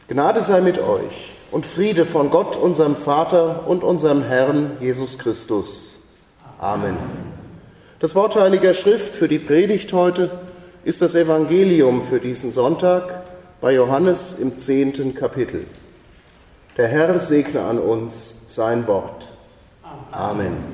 Gnade sei mit euch und Friede von Gott, unserem Vater und unserem Herrn Jesus Christus. Amen. Das Wort Heiliger Schrift für die Predigt heute ist das Evangelium für diesen Sonntag bei Johannes im 10. Kapitel. Der Herr segne an uns sein Wort. Amen.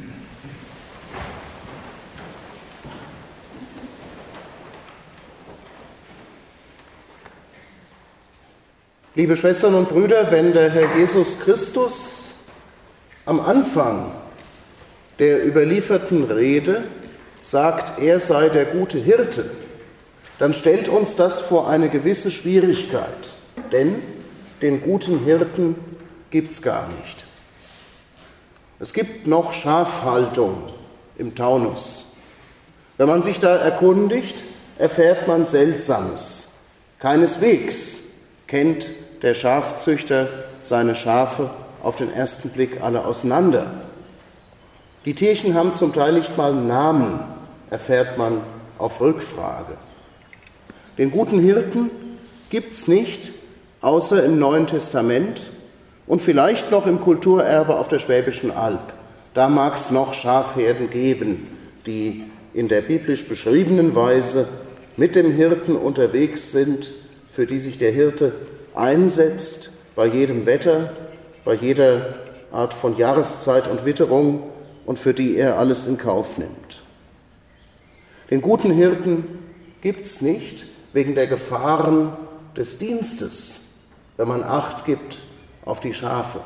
Liebe Schwestern und Brüder, wenn der Herr Jesus Christus am Anfang der überlieferten Rede sagt, er sei der gute Hirte, dann stellt uns das vor eine gewisse Schwierigkeit, denn den guten Hirten gibt's gar nicht. Es gibt noch Schafhaltung im Taunus. Wenn man sich da erkundigt, erfährt man Seltsames. Keineswegs kennt der Schafzüchter seine Schafe auf den ersten Blick alle auseinander. Die Tierchen haben zum Teil nicht mal Namen, erfährt man auf Rückfrage. Den guten Hirten gibt's nicht, außer im Neuen Testament und vielleicht noch im Kulturerbe auf der Schwäbischen Alb. Da mag es noch Schafherden geben, die in der biblisch beschriebenen Weise mit dem Hirten unterwegs sind, für die sich der Hirte einsetzt bei jedem Wetter, bei jeder Art von Jahreszeit und Witterung und für die er alles in Kauf nimmt. Den guten Hirten gibt's nicht wegen der Gefahren des Dienstes, wenn man Acht gibt auf die Schafe.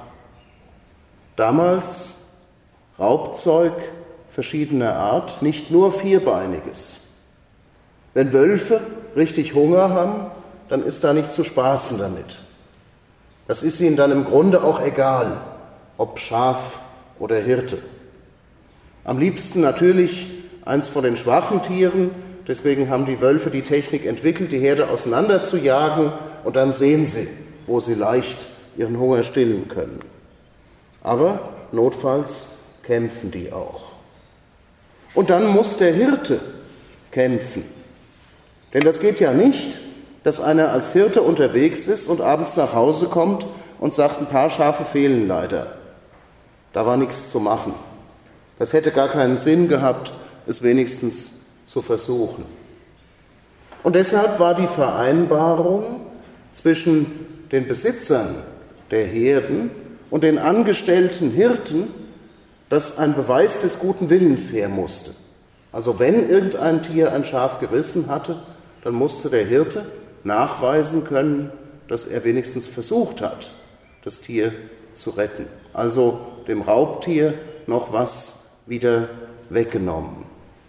Damals Raubzeug verschiedener Art, nicht nur vierbeiniges. Wenn Wölfe richtig Hunger haben, dann ist da nicht zu spaßen damit. Das ist ihnen dann im Grunde auch egal, ob Schaf oder Hirte. Am liebsten natürlich eins von den schwachen Tieren, deswegen haben die Wölfe die Technik entwickelt, die Herde auseinander zu jagen und dann sehen sie, wo sie leicht ihren Hunger stillen können. Aber notfalls kämpfen die auch. Und dann muss der Hirte kämpfen. Denn das geht ja nicht, dass einer als Hirte unterwegs ist und abends nach Hause kommt und sagt, ein paar Schafe fehlen leider. Da war nichts zu machen. Das hätte gar keinen Sinn gehabt, es wenigstens zu versuchen. Und deshalb war die Vereinbarung zwischen den Besitzern der Herden und den angestellten Hirten, dass ein Beweis des guten Willens her musste. Also wenn irgendein Tier ein Schaf gerissen hatte, dann musste der Hirte nachweisen können, dass er wenigstens versucht hat, das Tier zu retten. Also dem Raubtier noch was wieder weggenommen.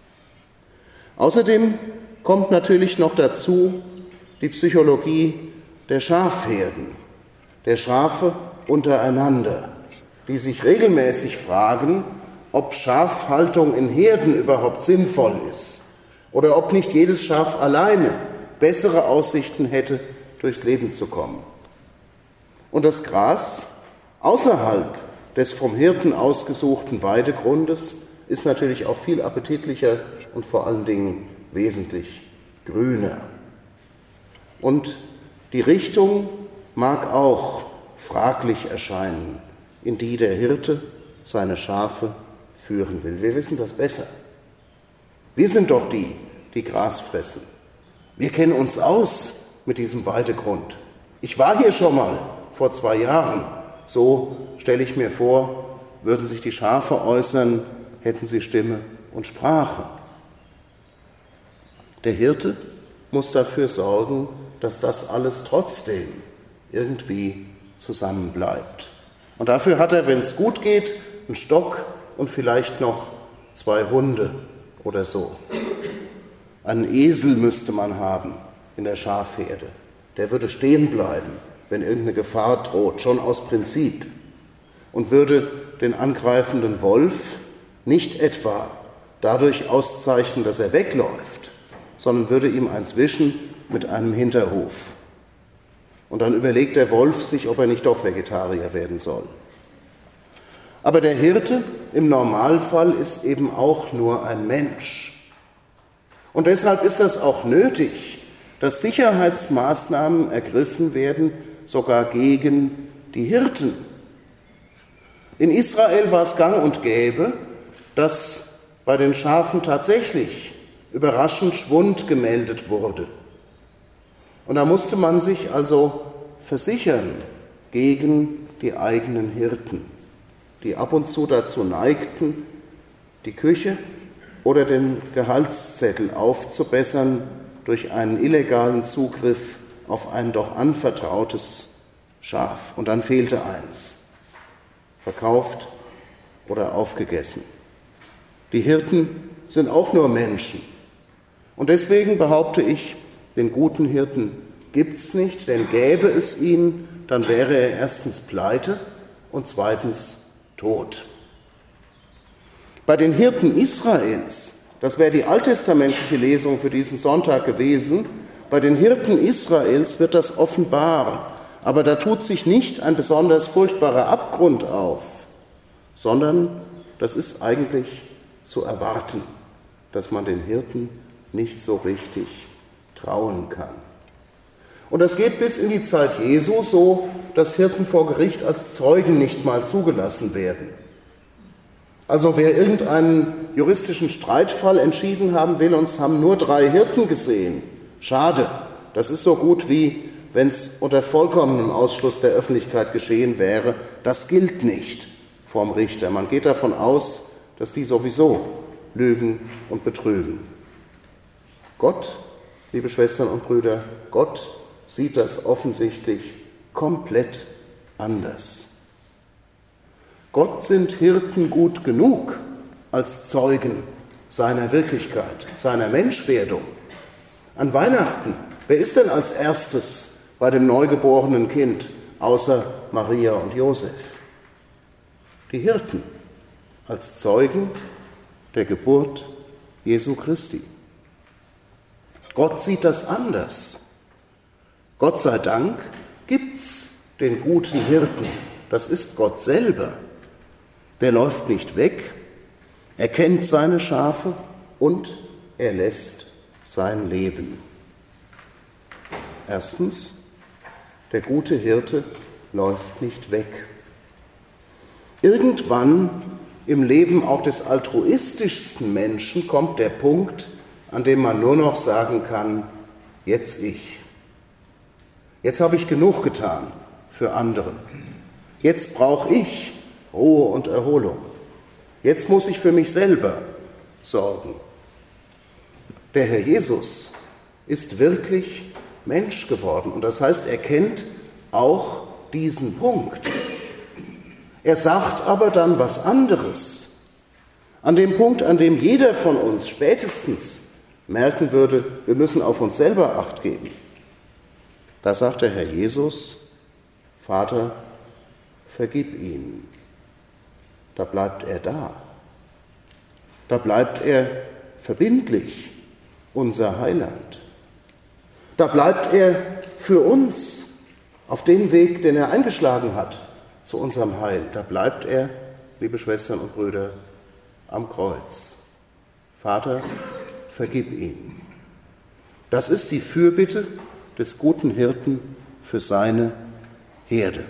Außerdem kommt natürlich noch dazu die Psychologie der Schafherden, der Schafe untereinander, die sich regelmäßig fragen, ob Schafhaltung in Herden überhaupt sinnvoll ist oder ob nicht jedes Schaf alleine bessere Aussichten hätte, durchs Leben zu kommen. Und das Gras außerhalb des vom Hirten ausgesuchten Weidegrundes ist natürlich auch viel appetitlicher und vor allen Dingen wesentlich grüner. Und die Richtung mag auch fraglich erscheinen, in die der Hirte seine Schafe führen will. Wir wissen das besser. Wir sind doch die, die Gras fressen. Wir kennen uns aus mit diesem Weidegrund. Ich war hier schon mal vor 2 Jahren. So stelle ich mir vor, würden sich die Schafe äußern, hätten sie Stimme und Sprache. Der Hirte muss dafür sorgen, dass das alles trotzdem irgendwie zusammenbleibt. Und dafür hat er, wenn es gut geht, einen Stock und vielleicht noch 2 Hunde oder so. Einen Esel müsste man haben in der Schafherde. Der würde stehen bleiben, wenn irgendeine Gefahr droht, schon aus Prinzip. Und würde den angreifenden Wolf nicht etwa dadurch auszeichnen, dass er wegläuft, sondern würde ihm eins wischen mit einem Hinterhuf. Und dann überlegt der Wolf sich, ob er nicht doch Vegetarier werden soll. Aber der Hirte im Normalfall ist eben auch nur ein Mensch. Und deshalb ist das auch nötig, dass Sicherheitsmaßnahmen ergriffen werden, sogar gegen die Hirten. In Israel war es gang und gäbe, dass bei den Schafen tatsächlich überraschend Schwund gemeldet wurde. Und da musste man sich also versichern gegen die eigenen Hirten, die ab und zu dazu neigten, die Küche oder den Gehaltszettel aufzubessern durch einen illegalen Zugriff auf ein doch anvertrautes Schaf. Und dann fehlte eins, verkauft oder aufgegessen. Die Hirten sind auch nur Menschen. Und deswegen behaupte ich, den guten Hirten gibt's nicht, denn gäbe es ihn, dann wäre er erstens pleite und zweitens tot. Bei den Hirten Israels, das wäre die alttestamentliche Lesung für diesen Sonntag gewesen, bei den Hirten Israels wird das offenbar, aber da tut sich nicht ein besonders furchtbarer Abgrund auf, sondern das ist eigentlich zu erwarten, dass man den Hirten nicht so richtig trauen kann. Und das geht bis in die Zeit Jesu so, dass Hirten vor Gericht als Zeugen nicht mal zugelassen werden. Also wer irgendeinen juristischen Streitfall entschieden haben will, uns haben nur 3 Hirten gesehen. Schade, das ist so gut wie, wenn es unter vollkommenem Ausschluss der Öffentlichkeit geschehen wäre. Das gilt nicht vorm Richter. Man geht davon aus, dass die sowieso lügen und betrügen. Gott, liebe Schwestern und Brüder, Gott sieht das offensichtlich komplett anders. Gott sind Hirten gut genug als Zeugen seiner Wirklichkeit, seiner Menschwerdung. An Weihnachten, wer ist denn als erstes bei dem neugeborenen Kind, außer Maria und Josef? Die Hirten als Zeugen der Geburt Jesu Christi. Gott sieht das anders. Gott sei Dank gibt's den guten Hirten. Das ist Gott selber. Der läuft nicht weg, er kennt seine Schafe und er lässt sein Leben. Erstens, der gute Hirte läuft nicht weg. Irgendwann im Leben auch des altruistischsten Menschen kommt der Punkt, an dem man nur noch sagen kann, jetzt ich. Jetzt habe ich genug getan für andere. Jetzt brauche ich Ruhe und Erholung. Jetzt muss ich für mich selber sorgen. Der Herr Jesus ist wirklich Mensch geworden. Und das heißt, er kennt auch diesen Punkt. Er sagt aber dann was anderes. An dem Punkt, an dem jeder von uns spätestens merken würde, wir müssen auf uns selber Acht geben. Da sagt der Herr Jesus, Vater, vergib ihnen. Da bleibt er da. Da bleibt er verbindlich, unser Heiland. Da bleibt er für uns auf dem Weg, den er eingeschlagen hat zu unserem Heil. Da bleibt er, liebe Schwestern und Brüder, am Kreuz. Vater, vergib ihnen. Das ist die Fürbitte des guten Hirten für seine Herde.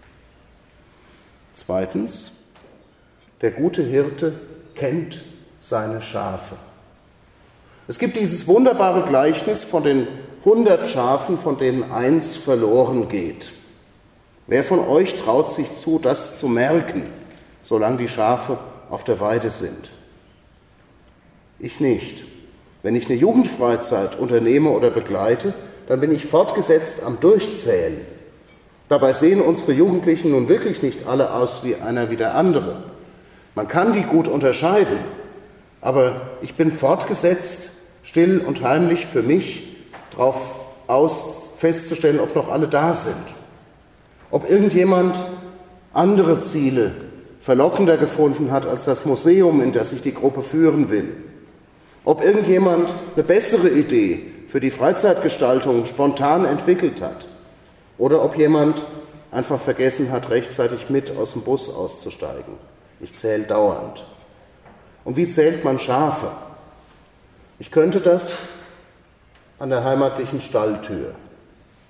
Zweitens, der gute Hirte kennt seine Schafe. Es gibt dieses wunderbare Gleichnis von den 100 Schafen, von denen eins verloren geht. Wer von euch traut sich zu, das zu merken, solange die Schafe auf der Weide sind? Ich nicht. Wenn ich eine Jugendfreizeit unternehme oder begleite, dann bin ich fortgesetzt am Durchzählen. Dabei sehen unsere Jugendlichen nun wirklich nicht alle aus wie einer wie der andere. Man kann die gut unterscheiden, aber ich bin fortgesetzt, still und heimlich für mich, darauf aus festzustellen, ob noch alle da sind. Ob irgendjemand andere Ziele verlockender gefunden hat als das Museum, in das sich die Gruppe führen will. Ob irgendjemand eine bessere Idee für die Freizeitgestaltung spontan entwickelt hat. Oder ob jemand einfach vergessen hat, rechtzeitig mit aus dem Bus auszusteigen. Ich zähle dauernd. Und wie zählt man Schafe? Ich könnte das an der heimatlichen Stalltür.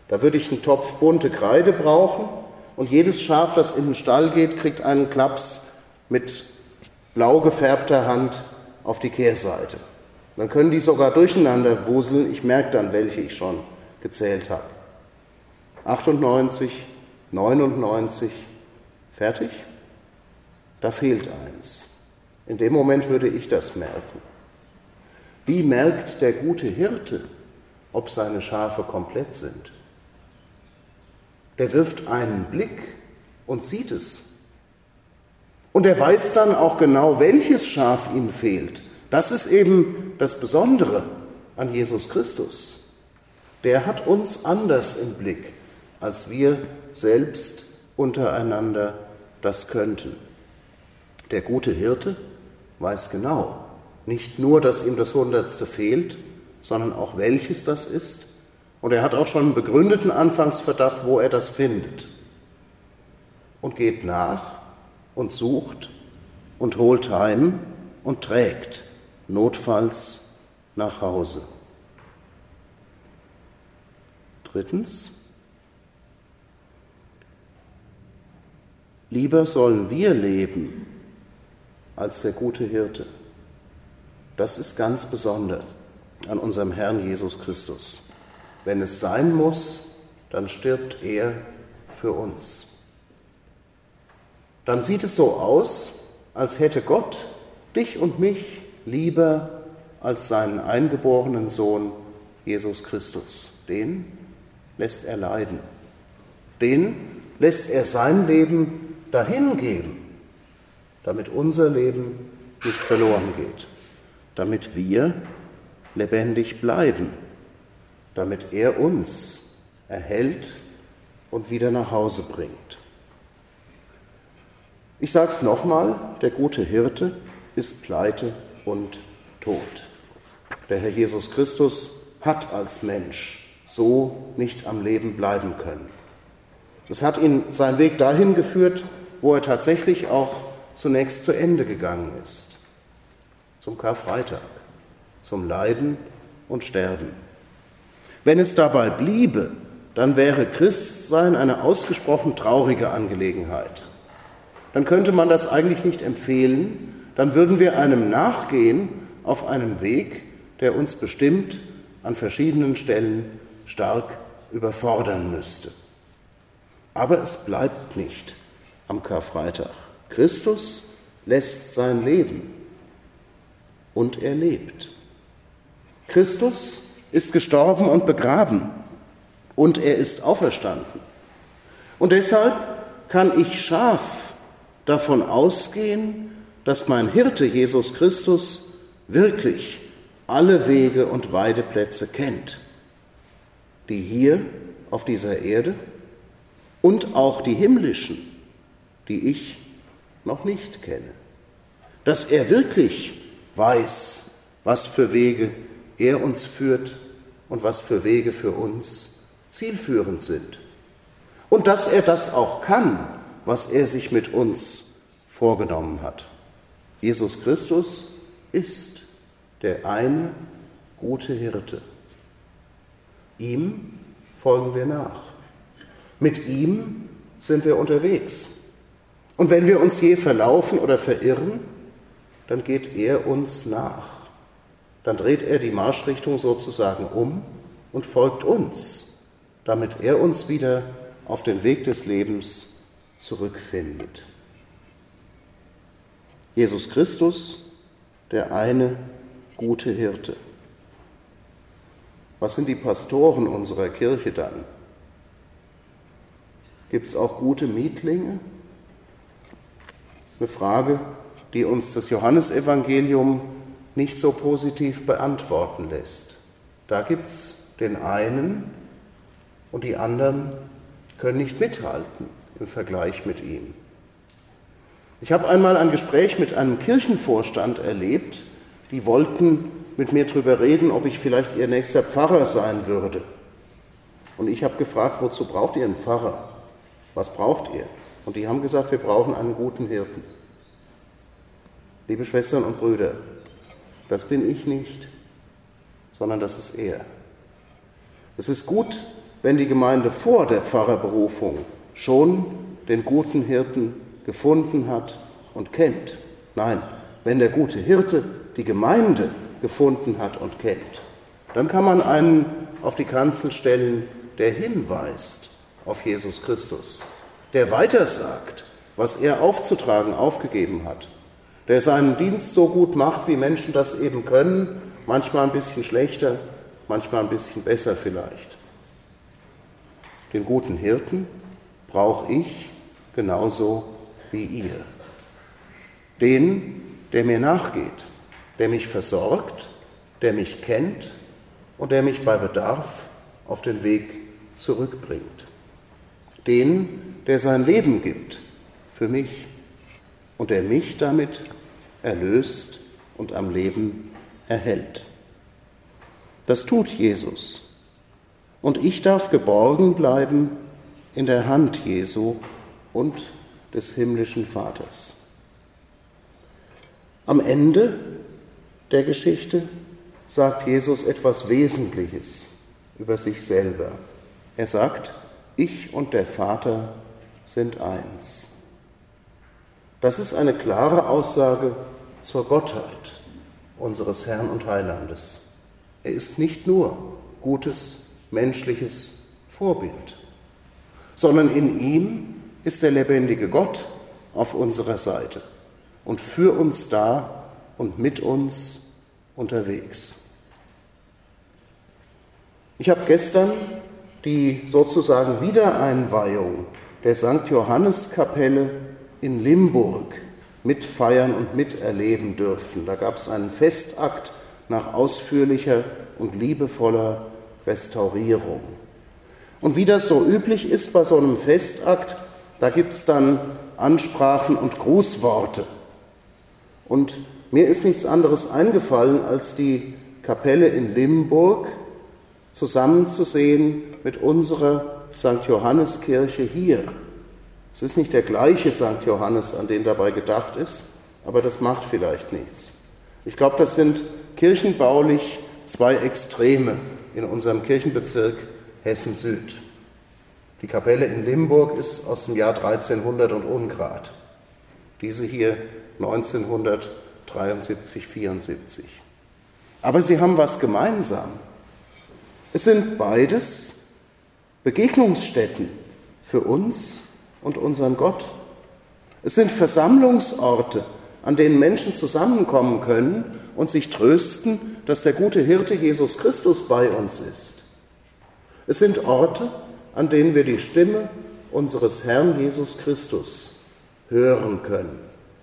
Da würde ich einen Topf bunte Kreide brauchen und jedes Schaf, das in den Stall geht, kriegt einen Klaps mit blau gefärbter Hand auf die Kehrseite. Dann können die sogar durcheinander wuseln. Ich merke dann, welche ich schon gezählt habe. 98, 99, fertig? Da fehlt eins. In dem Moment würde ich das merken. Wie merkt der gute Hirte, ob seine Schafe komplett sind? Der wirft einen Blick und sieht es. Und er weiß dann auch genau, welches Schaf ihm fehlt. Das ist eben das Besondere an Jesus Christus. Der hat uns anders im Blick, als wir selbst untereinander das könnten. Der gute Hirte weiß genau, nicht nur, dass ihm das Hundertste fehlt, sondern auch welches das ist. Und er hat auch schon einen begründeten Anfangsverdacht, wo er das findet. Und geht nach und sucht und holt heim und trägt, notfalls nach Hause. Drittens, lieber sollen wir leben als der gute Hirte. Das ist ganz besonders an unserem Herrn Jesus Christus. Wenn es sein muss, dann stirbt er für uns. Dann sieht es so aus, als hätte Gott dich und mich lieber als seinen eingeborenen Sohn Jesus Christus. Den lässt er leiden. Den lässt er sein Leben dahingeben, damit unser Leben nicht verloren geht, damit wir lebendig bleiben, damit er uns erhält und wieder nach Hause bringt. Ich sage es nochmal, der gute Hirte ist pleite und tot. Der Herr Jesus Christus hat als Mensch so nicht am Leben bleiben können. Es hat ihn seinen Weg dahin geführt, wo er tatsächlich auch zunächst zu Ende gegangen ist. Zum Karfreitag, zum Leiden und Sterben. Wenn es dabei bliebe, dann wäre Christsein eine ausgesprochen traurige Angelegenheit. Dann könnte man das eigentlich nicht empfehlen, dann würden wir einem nachgehen auf einem Weg, der uns bestimmt an verschiedenen Stellen stark überfordern müsste. Aber es bleibt nicht am Karfreitag. Christus lässt sein Leben und er lebt. Christus ist gestorben und begraben und er ist auferstanden. Und deshalb kann ich scharf davon ausgehen, dass mein Hirte Jesus Christus wirklich alle Wege und Weideplätze kennt, die hier auf dieser Erde und auch die himmlischen, die ich noch nicht kenne. Dass er wirklich weiß, was für Wege er uns führt und was für Wege für uns zielführend sind. Und dass er das auch kann, was er sich mit uns vorgenommen hat. Jesus Christus ist der eine gute Hirte. Ihm folgen wir nach. Mit ihm sind wir unterwegs. Und wenn wir uns je verlaufen oder verirren, dann geht er uns nach. Dann dreht er die Marschrichtung sozusagen um und folgt uns, damit er uns wieder auf den Weg des Lebens zurückfindet. Jesus Christus, der eine gute Hirte. Was sind die Pastoren unserer Kirche dann? Gibt es auch gute Mietlinge? Eine Frage, die uns das Johannesevangelium nicht so positiv beantworten lässt. Da gibt es den einen und die anderen können nicht mithalten im Vergleich mit ihm. Ich habe einmal ein Gespräch mit einem Kirchenvorstand erlebt, die wollten mit mir darüber reden, ob ich vielleicht ihr nächster Pfarrer sein würde. Und ich habe gefragt, wozu braucht ihr einen Pfarrer? Was braucht ihr? Und die haben gesagt, wir brauchen einen guten Hirten. Liebe Schwestern und Brüder, das bin ich nicht, sondern das ist er. Es ist gut, wenn die Gemeinde vor der Pfarrerberufung schon den guten Hirten gefunden hat und kennt. Nein, wenn der gute Hirte die Gemeinde gefunden hat und kennt, dann kann man einen auf die Kanzel stellen, der hinweist auf Jesus Christus, der weitersagt, was er aufzutragen aufgegeben hat, der seinen Dienst so gut macht, wie Menschen das eben können, manchmal ein bisschen schlechter, manchmal ein bisschen besser vielleicht. Den guten Hirten brauche ich genauso wie ihr. Den, der mir nachgeht, der mich versorgt, der mich kennt und der mich bei Bedarf auf den Weg zurückbringt. Den, der sein Leben gibt für mich und der mich damit erlöst und am Leben erhält. Das tut Jesus. Und ich darf geborgen bleiben in der Hand Jesu und des himmlischen Vaters. Am Ende der Geschichte sagt Jesus etwas Wesentliches über sich selber. Er sagt, ich und der Vater sind eins. Das ist eine klare Aussage zur Gottheit unseres Herrn und Heilandes. Er ist nicht nur gutes, menschliches Vorbild, sondern in ihm ist der lebendige Gott auf unserer Seite und für uns da und mit uns unterwegs. Ich habe gestern die sozusagen Wiedereinweihung der St. Johannes-Kapelle in Limburg mitfeiern und miterleben dürfen. Da gab es einen Festakt nach ausführlicher und liebevoller Restaurierung. Und wie das so üblich ist bei so einem Festakt, da gibt es dann Ansprachen und Grußworte. Und mir ist nichts anderes eingefallen, als die Kapelle in Limburg zusammenzusehen mit unserer St. Johannes-Kirche hier. Es ist nicht der gleiche St. Johannes, an den dabei gedacht ist, aber das macht vielleicht nichts. Ich glaube, das sind kirchenbaulich zwei Extreme in unserem Kirchenbezirk Hessen-Süd. Die Kapelle in Limburg ist aus dem Jahr 1300 und Ungrad. Diese hier 1973, 74. Aber sie haben was gemeinsam. Es sind beides Begegnungsstätten für uns und unseren Gott. Es sind Versammlungsorte, an denen Menschen zusammenkommen können und sich trösten, dass der gute Hirte Jesus Christus bei uns ist. Es sind Orte, an denen wir die Stimme unseres Herrn Jesus Christus hören können.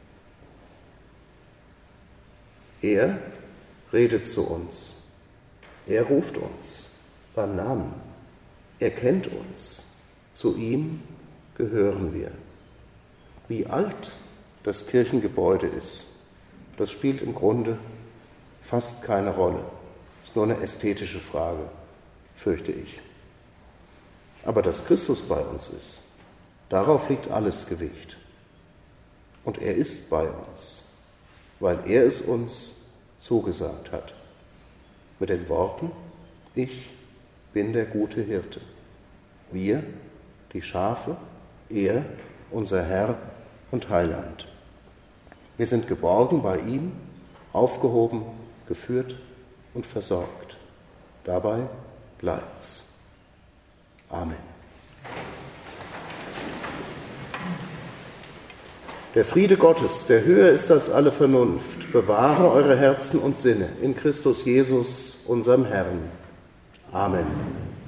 Er redet zu uns. Er ruft uns beim Namen. Er kennt uns. Zu ihm gehören wir. Wie alt das Kirchengebäude ist, das spielt im Grunde fast keine Rolle. Das ist nur eine ästhetische Frage, fürchte ich. Aber dass Christus bei uns ist, darauf liegt alles Gewicht. Und er ist bei uns, weil er es uns zugesagt hat. Mit den Worten, ich bin der gute Hirte. Wir, die Schafe, er, unser Herr und Heiland. Wir sind geborgen bei ihm, aufgehoben, geführt und versorgt. Dabei bleibt's. Amen. Der Friede Gottes, der höher ist als alle Vernunft, bewahre eure Herzen und Sinne in Christus Jesus, unserem Herrn. Amen.